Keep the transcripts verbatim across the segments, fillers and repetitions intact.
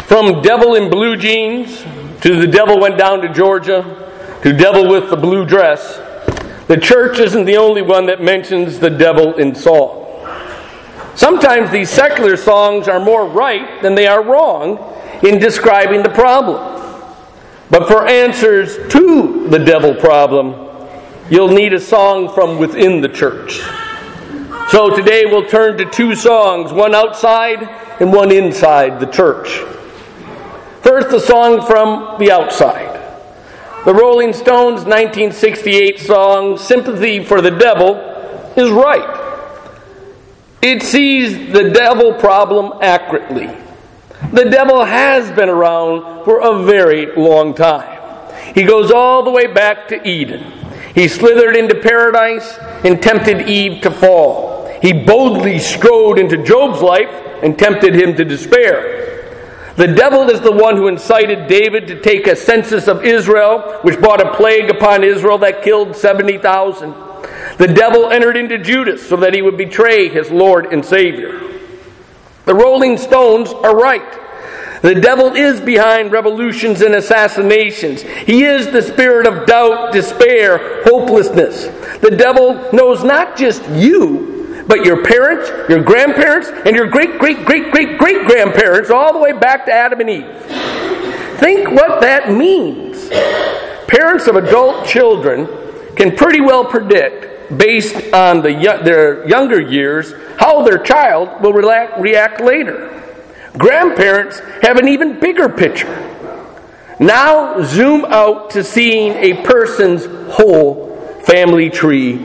From devil in blue jeans to the devil went down to Georgia to devil with the blue dress, the church isn't the only one that mentions the devil in song. Sometimes these secular songs are more right than they are wrong in describing the problem. But for answers to the devil problem, you'll need a song from within the church. So today we'll turn to two songs, one outside and one inside the church. First, the song from the outside. The Rolling Stones' nineteen sixty-eight song, Sympathy for the Devil, is right. It sees the devil problem accurately. The devil has been around for a very long time. He goes all the way back to Eden. He slithered into paradise and tempted Eve to fall. He boldly strode into Job's life and tempted him to despair. The devil is the one who incited David to take a census of Israel, which brought a plague upon Israel that killed seventy thousand. The devil entered into Judas so that he would betray his Lord and Savior. The Rolling Stones are right. The devil is behind revolutions and assassinations. He is the spirit of doubt, despair, hopelessness. The devil knows not just you, but your parents, your grandparents, and your great-great-great-great-great-grandparents, all the way back to Adam and Eve. Think what that means. Parents of adult children can pretty well predict, based on the, their younger years, how their child will react later. Grandparents have an even bigger picture. Now zoom out to seeing a person's whole family tree.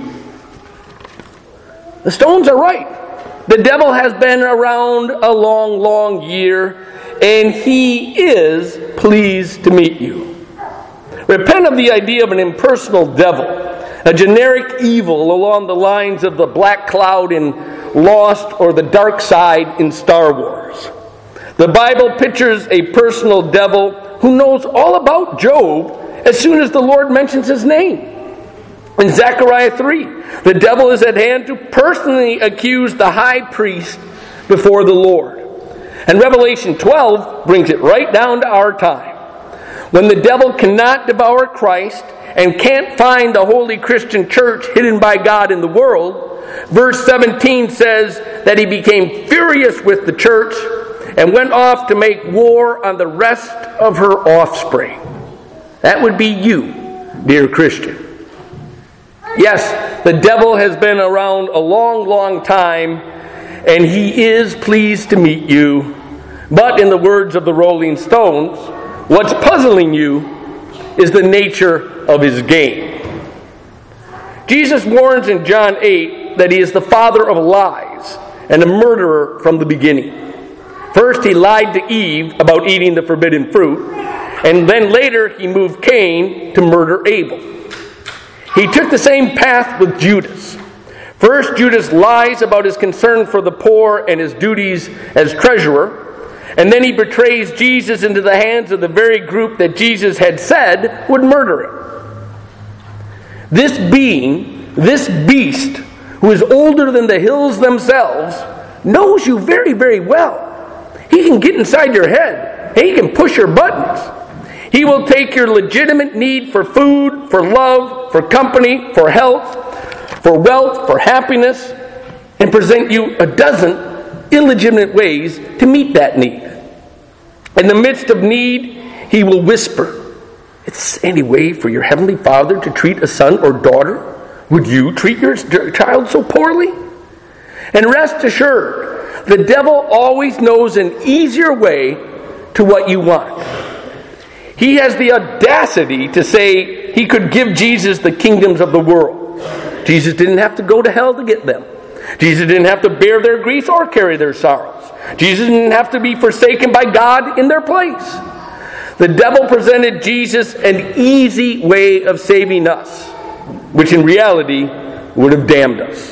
The Stones are right. The devil has been around a long, long year, and he is pleased to meet you. Repent of the idea of an impersonal devil, a generic evil along the lines of the black cloud in Lost or the dark side in Star Wars. The Bible pictures a personal devil who knows all about Job as soon as the Lord mentions his name. In Zechariah three, the devil is at hand to personally accuse the high priest before the Lord. And Revelation twelve brings it right down to our time. When the devil cannot devour Christ and can't find the holy Christian church hidden by God in the world, verse seventeen says that he became furious with the church and went off to make war on the rest of her offspring. That would be you, dear Christian. Yes, the devil has been around a long, long time, and he is pleased to meet you. But in the words of the Rolling Stones, what's puzzling you is the nature of his game. Jesus warns in John eight that he is the father of lies and a murderer from the beginning. First, he lied to Eve about eating the forbidden fruit, and then later he moved Cain to murder Abel. He took the same path with Judas. First, Judas lies about his concern for the poor and his duties as treasurer, and then he betrays Jesus into the hands of the very group that Jesus had said would murder him. This being, this beast, who is older than the hills themselves, knows you very, very well. He can get inside your head. He can push your buttons. He will take your legitimate need for food, for love, for company, for health, for wealth, for happiness, and present you a dozen illegitimate ways to meet that need. In the midst of need, he will whisper, "It's any way for your heavenly Father to treat a son or daughter? Would you treat your child so poorly?" And rest assured, the devil always knows an easier way to what you want. He has the audacity to say he could give Jesus the kingdoms of the world. Jesus didn't have to go to hell to get them. Jesus didn't have to bear their griefs or carry their sorrows. Jesus didn't have to be forsaken by God in their place. The devil presented Jesus an easy way of saving us, which in reality would have damned us.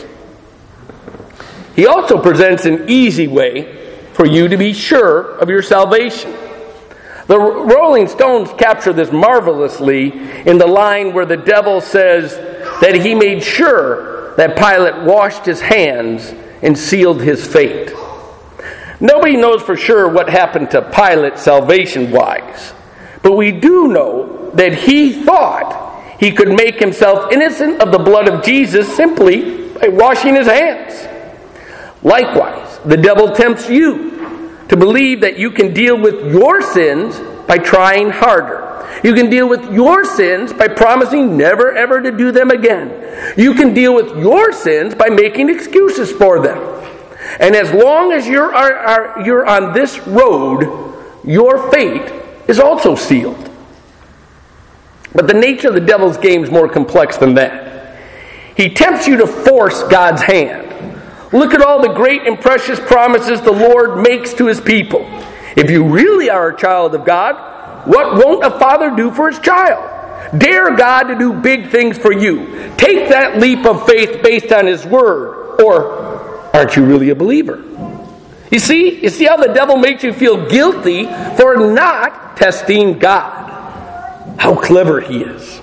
He also presents an easy way for you to be sure of your salvation. The Rolling Stones capture this marvelously in the line where the devil says that he made sure that Pilate washed his hands and sealed his fate. Nobody knows for sure what happened to Pilate salvation-wise, but we do know that he thought he could make himself innocent of the blood of Jesus simply by washing his hands. Likewise, the devil tempts you to believe that you can deal with your sins by trying harder. You can deal with your sins by promising never ever to do them again. You can deal with your sins by making excuses for them. And as long as you're, are, are, you're on this road, your fate is also sealed. But the nature of the devil's game is more complex than that. He tempts you to force God's hand. Look at all the great and precious promises the Lord makes to his people. If you really are a child of God, what won't a father do for his child? Dare God to do big things for you. Take that leap of faith based on his word. Or aren't you really a believer? You see, you see how the devil makes you feel guilty for not testing God. How clever he is.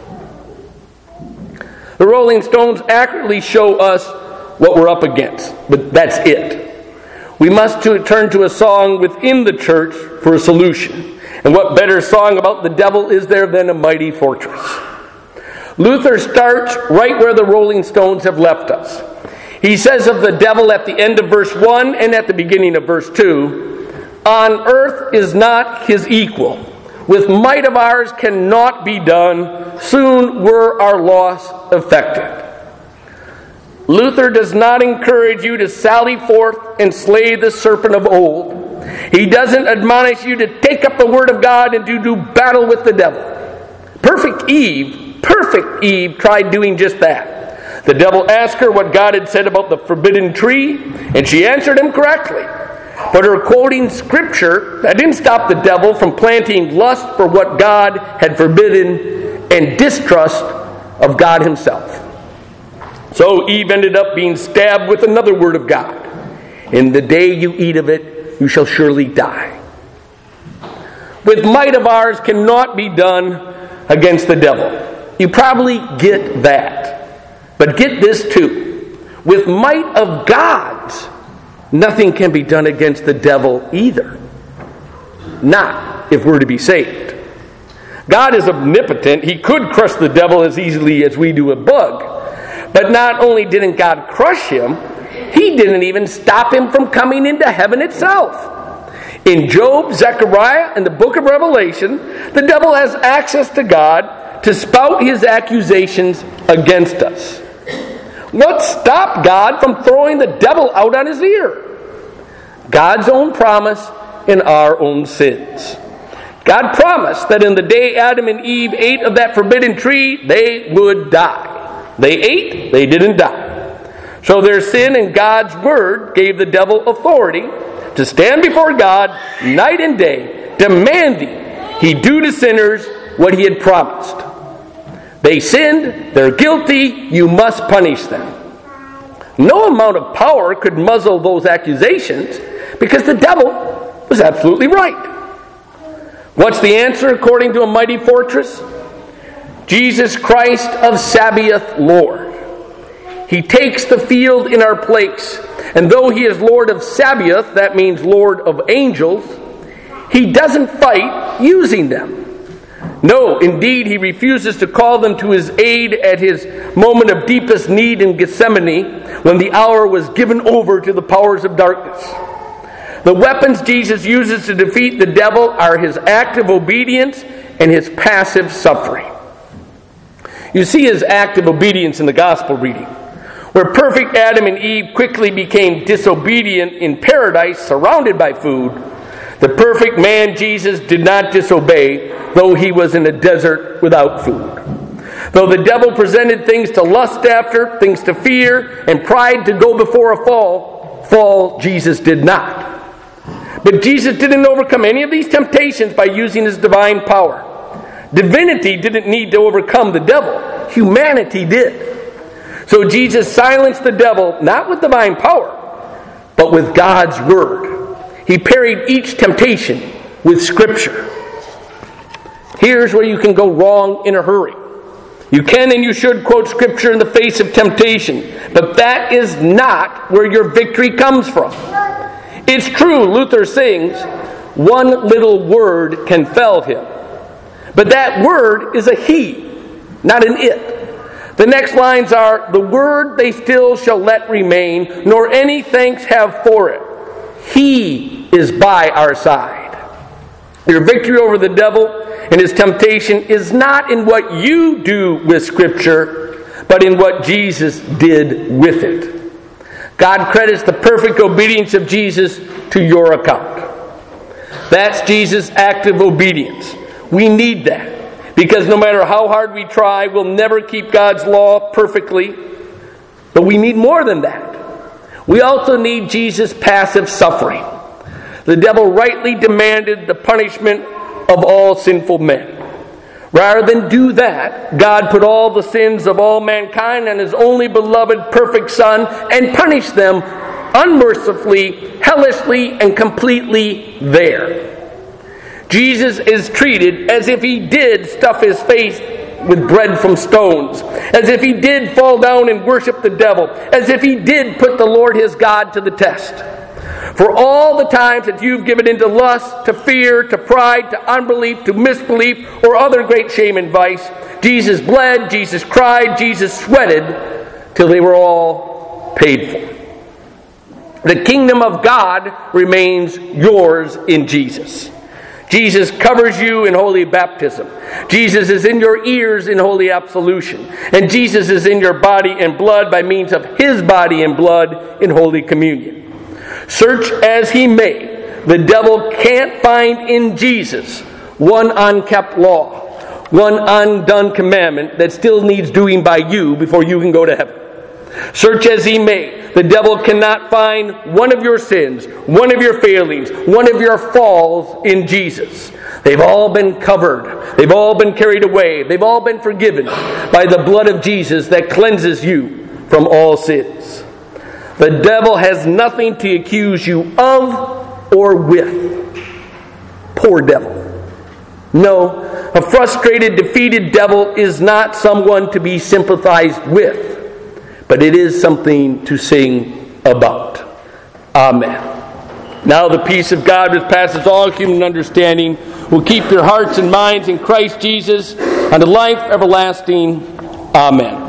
The Rolling Stones accurately show us what we're up against, but that's it. We must to turn to a song within the church for a solution. And what better song about the devil is there than A Mighty Fortress? Luther starts right where the Rolling Stones have left us. He says of the devil at the end of verse one and at the beginning of verse two, on earth is not his equal. With might of ours cannot be done. Soon were our loss effected. Luther does not encourage you to sally forth and slay the serpent of old. He doesn't admonish you to take up the word of God and to do battle with the devil. Perfect Eve, perfect Eve tried doing just that. The devil asked her what God had said about the forbidden tree, and she answered him correctly. But her quoting scripture, that didn't stop the devil from planting lust for what God had forbidden and distrust of God himself. So Eve ended up being stabbed with another word of God. In the day you eat of it, you shall surely die. With might of ours cannot be done against the devil. You probably get that. But get this too. With might of God's, nothing can be done against the devil either. Not if we're to be saved. God is omnipotent. He could crush the devil as easily as we do a bug. But not only didn't God crush him, he didn't even stop him from coming into heaven itself. In Job, Zechariah, and the book of Revelation, the devil has access to God to spout his accusations against us. What stopped God from throwing the devil out on his ear? God's own promise and our own sins. God promised that in the day Adam and Eve ate of that forbidden tree, they would die. They ate, they didn't die. So their sin and God's word gave the devil authority to stand before God night and day, demanding he do to sinners what he had promised. They sinned, they're guilty, you must punish them. No amount of power could muzzle those accusations because the devil was absolutely right. What's the answer according to A Mighty Fortress? Jesus Christ of Sabaoth, Lord. He takes the field in our place, and though he is Lord of Sabaoth, that means Lord of angels, he doesn't fight using them. No, indeed, he refuses to call them to his aid at his moment of deepest need in Gethsemane, when the hour was given over to the powers of darkness. The weapons Jesus uses to defeat the devil are his active obedience and his passive suffering. You see his active obedience in the gospel reading, where perfect Adam and Eve quickly became disobedient in paradise surrounded by food. The perfect man Jesus did not disobey, though he was in a desert without food. Though the devil presented things to lust after, things to fear, and pride to go before a fall, fall Jesus did not. But Jesus didn't overcome any of these temptations by using his divine power. Divinity didn't need to overcome the devil. Humanity did. So Jesus silenced the devil, not with divine power, but with God's word. He parried each temptation with Scripture. Here's where you can go wrong in a hurry. You can and you should quote Scripture in the face of temptation, but that is not where your victory comes from. It's true, Luther sings, one little word can fell him. But that word is a he, not an it. The next lines are, the word they still shall let remain, nor any thanks have for it. He is by our side. Your victory over the devil and his temptation is not in what you do with Scripture, but in what Jesus did with it. God credits the perfect obedience of Jesus to your account. That's Jesus' active obedience. We need that, because no matter how hard we try, we'll never keep God's law perfectly. But we need more than that. We also need Jesus' passive suffering. The devil rightly demanded the punishment of all sinful men. Rather than do that, God put all the sins of all mankind on His only beloved perfect Son and punished them unmercifully, hellishly, and completely there. Jesus is treated as if He did stuff His face with bread from stones, as if He did fall down and worship the devil, as if He did put the Lord His God to the test. For all the times that you've given into lust, to fear, to pride, to unbelief, to misbelief, or other great shame and vice, Jesus bled, Jesus cried, Jesus sweated, till they were all paid for. The kingdom of God remains yours in Jesus. Jesus covers you in holy baptism. Jesus is in your ears in holy absolution. And Jesus is in your body and blood by means of His body and blood in holy communion. Search as he may, the devil can't find in Jesus one unkept law, one undone commandment that still needs doing by you before you can go to heaven. Search as he may, the devil cannot find one of your sins, one of your failings, one of your falls in Jesus. They've all been covered. They've all been carried away. They've all been forgiven by the blood of Jesus that cleanses you from all sins. The devil has nothing to accuse you of or with. Poor devil. No, a frustrated, defeated devil is not someone to be sympathized with, but it is something to sing about. Amen. Now the peace of God, which passes all human understanding, will keep your hearts and minds in Christ Jesus unto life everlasting. Amen.